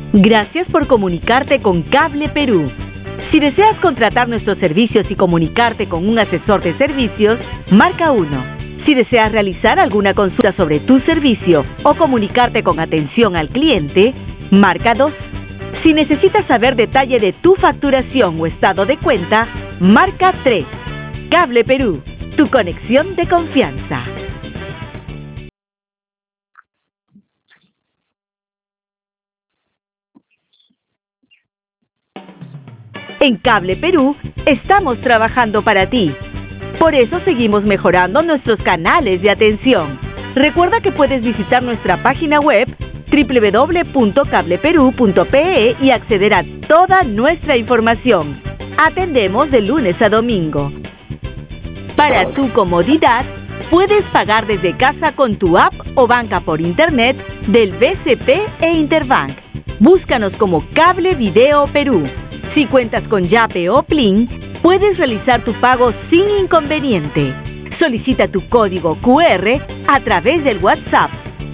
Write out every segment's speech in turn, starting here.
Gracias por comunicarte con Cable Perú. Si deseas contratar nuestros servicios y comunicarte con un asesor de servicios, marca 1. Si deseas realizar alguna consulta sobre tu servicio o comunicarte con atención al cliente, marca 2. Si necesitas saber detalle de tu facturación o estado de cuenta, marca 3. Cable Perú, tu conexión de confianza. En Cable Perú estamos trabajando para ti. Por eso seguimos mejorando nuestros canales de atención. Recuerda que puedes visitar nuestra página web www.cableperu.pe y acceder a toda nuestra información. Atendemos de lunes a domingo. Para tu comodidad, puedes pagar desde casa con tu app o banca por internet del BCP e Interbank. Búscanos como Cable Video Perú. Si cuentas con Yape o Plin, puedes realizar tu pago sin inconveniente. Solicita tu código QR a través del WhatsApp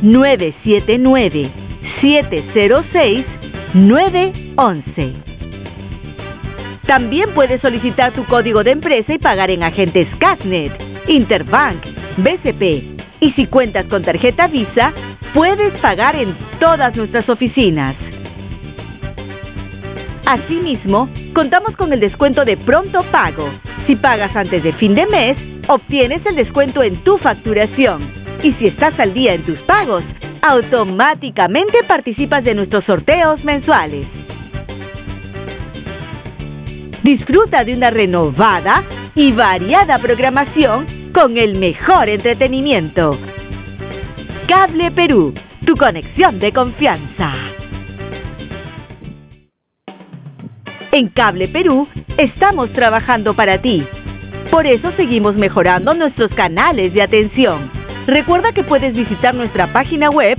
979-706-911. También puedes solicitar tu código de empresa y pagar en agentes Casnet, Interbank, BCP. Y si cuentas con tarjeta Visa, puedes pagar en todas nuestras oficinas. Asimismo, contamos con el descuento de pronto pago. Si pagas antes de fin de mes, obtienes el descuento en tu facturación. Y si estás al día en tus pagos, automáticamente participas de nuestros sorteos mensuales. Disfruta de una renovada y variada programación con el mejor entretenimiento. Cable Perú, tu conexión de confianza. En Cable Perú estamos trabajando para ti. Por eso seguimos mejorando nuestros canales de atención. Recuerda que puedes visitar nuestra página web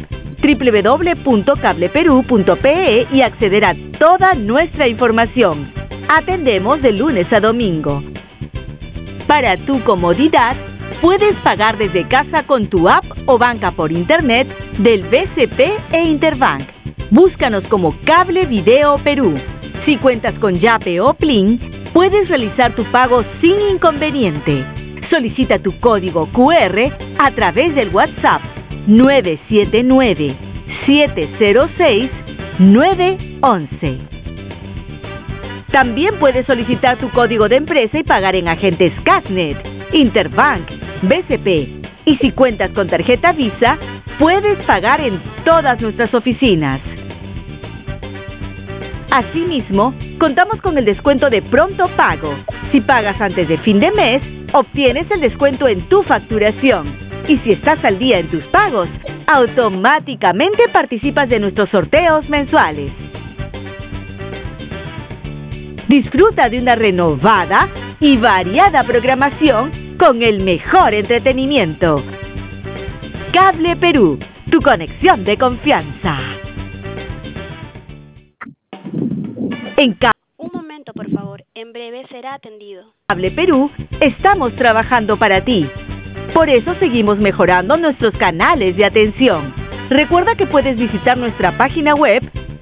www.cableperu.pe y acceder a toda nuestra información. Atendemos de lunes a domingo. Para tu comodidad, puedes pagar desde casa con tu app o banca por internet del BCP e Interbank. Búscanos como Cable Video Perú. Si cuentas con Yape o Plin, puedes realizar tu pago sin inconveniente. Solicita tu código QR a través del WhatsApp 979-706-911. También puedes solicitar tu código de empresa y pagar en agentes Casnet, Interbank, BCP. Y si cuentas con tarjeta Visa, puedes pagar en todas nuestras oficinas. Asimismo, contamos con el descuento de pronto pago. Si pagas antes de fin de mes, obtienes el descuento en tu facturación. Y si estás al día en tus pagos, automáticamente participas de nuestros sorteos mensuales. Disfruta de una renovada y variada programación con el mejor entretenimiento. Cable Perú, tu conexión de confianza. Un momento, por favor. En breve será atendido. Cable Perú estamos trabajando para ti. Por eso seguimos mejorando nuestros canales de atención. Recuerda que puedes visitar nuestra página web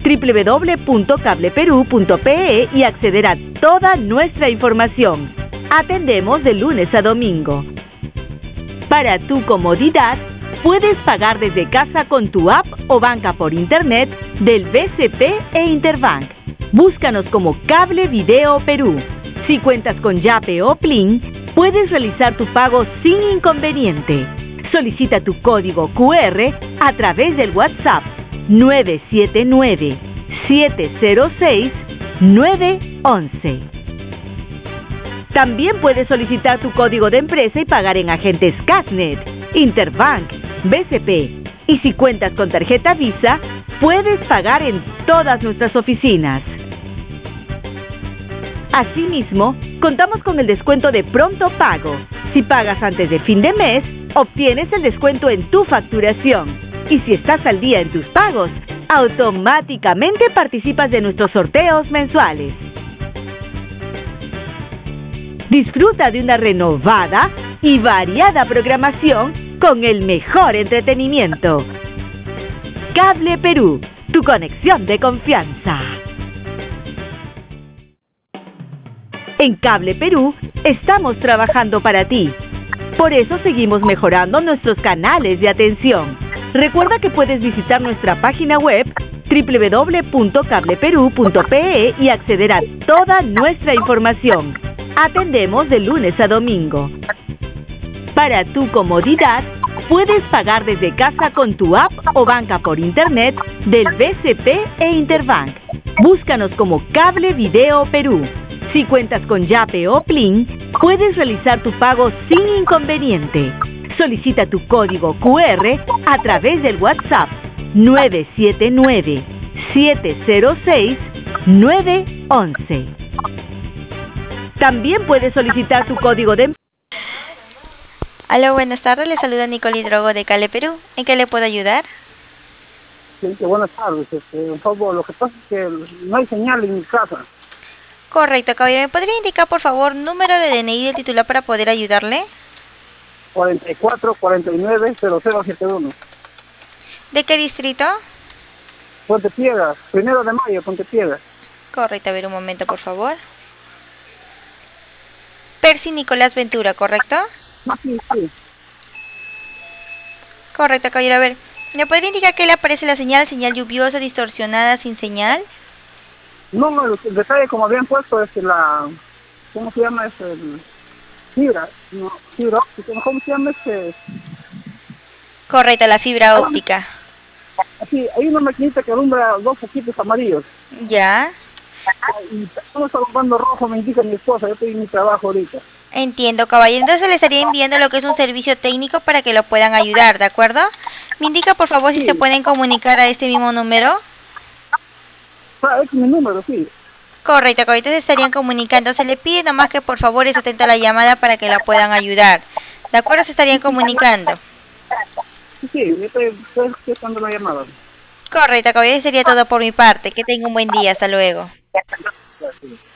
www.cableperu.pe y acceder a toda nuestra información. Atendemos de lunes a domingo. Para tu comodidad, puedes pagar desde casa con tu app o banca por internet del BCP e Interbank. Búscanos como Cable Video Perú. Si cuentas con Yape o Plin, puedes realizar tu pago sin inconveniente. Solicita tu código QR a través del WhatsApp 979-706-911. También puedes solicitar tu código de empresa y pagar en agentes Casnet, Interbank, BCP. Y si cuentas con tarjeta Visa, puedes pagar en todas nuestras oficinas. Asimismo, contamos con el descuento de pronto pago. Si pagas antes de fin de mes, obtienes el descuento en tu facturación. Y si estás al día en tus pagos, automáticamente participas de nuestros sorteos mensuales. Disfruta de una renovada y variada programación con el mejor entretenimiento. Cable Perú, tu conexión de confianza. En Cable Perú estamos trabajando para ti. Por eso seguimos mejorando nuestros canales de atención. Recuerda que puedes visitar nuestra página web www.cableperu.pe y acceder a toda nuestra información. Atendemos de lunes a domingo. Para tu comodidad, puedes pagar desde casa con tu app o banca por internet del BCP e Interbank. Búscanos como Cable Video Perú. Si cuentas con Yape o Plin, puedes realizar tu pago sin inconveniente. Solicita tu código QR a través del WhatsApp 979-706-911. También puedes solicitar tu código de... Aló, buenas tardes, le saluda Nicole Hidrogo de Cable Perú. ¿En qué le puedo ayudar? Sí, buenas tardes. Un poco, lo que pasa es que no hay señal en mi casa. Correcto, caballero. ¿Me podría indicar, por favor, número de DNI del titular para poder ayudarle? 4449-0071. ¿De qué distrito? Ponte Piedras, 1 de mayo, Ponte Piedras. Correcto, a ver un momento, por favor. Percy Nicolás Ventura, ¿correcto? Sí, sí. Correcto, caballero. A ver, ¿me podría indicar qué le aparece la señal? ¿Señal lluviosa, distorsionada, sin señal? No, el detalle como habían puesto es la... ¿Cómo se llama? Es el... Fibra, no, fibra óptica, ¿cómo se llama este? Correcto, la fibra óptica. Sí, hay una maquinita que alumbra 2 foquitos amarillos. Ya. Y estamos alumbrando rojo, me indica mi esposa, yo estoy en mi trabajo ahorita. Entiendo, caballero. Entonces le estaría enviando lo que es un servicio técnico para que lo puedan ayudar, ¿de acuerdo? Me indica, por favor, si Sí. se pueden comunicar a este mismo número. Ah, es mi número, sí. Correcto, caballero. Entonces estarían comunicando. Se le pide nomás que por favor esté atento a la llamada para que la puedan ayudar. ¿De acuerdo? Se estarían comunicando. Sí, yo estoy esperando la llamada. Correcto, caballero. Sería todo por mi parte. Que tenga un buen día. Hasta luego. Gracias.